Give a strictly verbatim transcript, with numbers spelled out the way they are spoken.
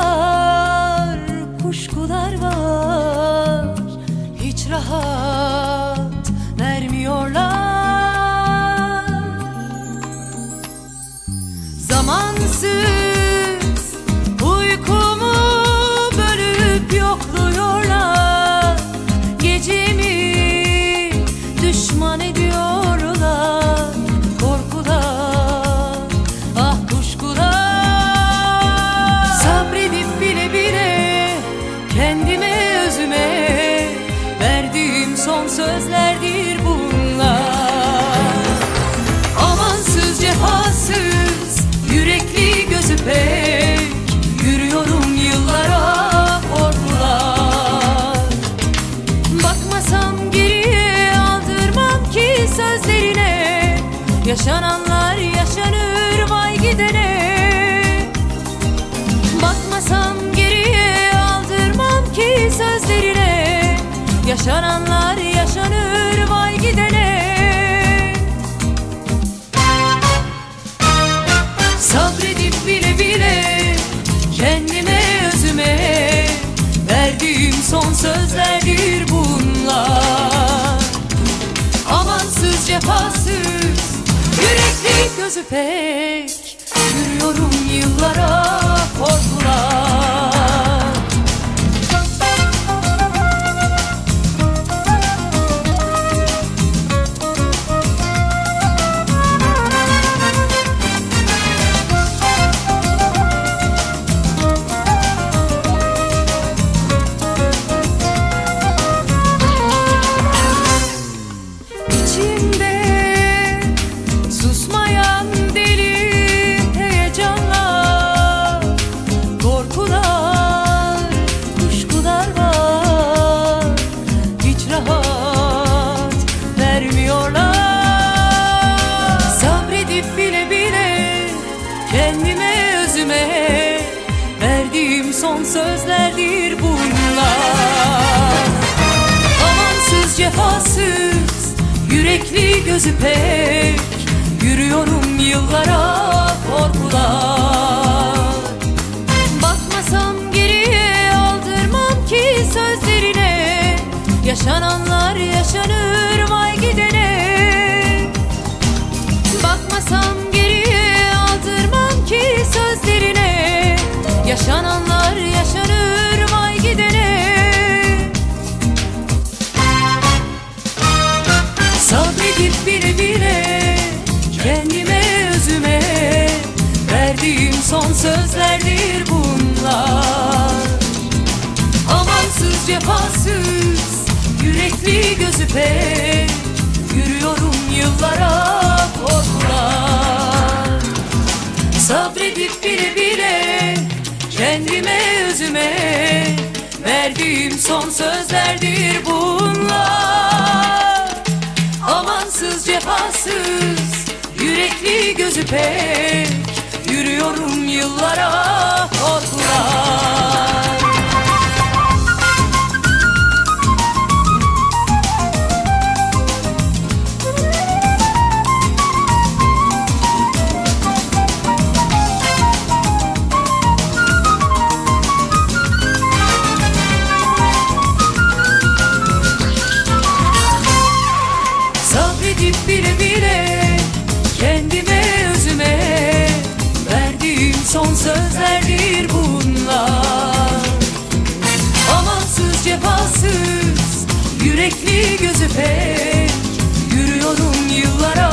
korkular, kuşkular var. Hiç rahat vermiyorlar. Zamansız uykumu bölüp yokluyorlar. Gecemi düşman ediyorlar. Korkular, ah kuşkular. Sabredip bile bile kendime özüme verdiğim son sözlerdir bunlar. Amansız cefasız, yürekli gözü pek, yürüyorum yıllara korkular. Bakmasam geriye, aldırmam ki sözlerine. Yaşananlar yaşanır vay gidene. Bakmasam geriye, aldırmam ki sözlerine. Yaşananlar yaşanır vay gidene. Sabredip bile bile kendime özüme verdiğim son sözlerdir bunlar. Amansız cefasız, yürekli gözü pek, yürüyorum yıllara korkular. Kendime özüme verdiğim son sözlerdir bunlar. Amansız cefasız, yürekli gözü pek, yürüyorum yıllara korkular. Bakmasam geriye, aldırmam ki sözlerine. Yaşananlar yaşanır vay gidene. Bakmasam geriye, aldırmam ki sözlerine. Yaşananlar yaşanır vay gidene. Sabredip bile bile kendime özüme verdiğim son sözlerdir bunlar. Amansız cefasız, yürekli gözü pek, yürüyorum yıllara korkular. Sabredip bile bile kendime özüme verdiğim son sözlerdir bunlar. Amansız cefasız, yürekli gözü pek, yürüyorum yıllara korkular. Sabredip bile bile kendime özüme verdiğim son sözlerdir bunlar. Amansız cefasız, yürekli gözü pek, yürüyorum yıllara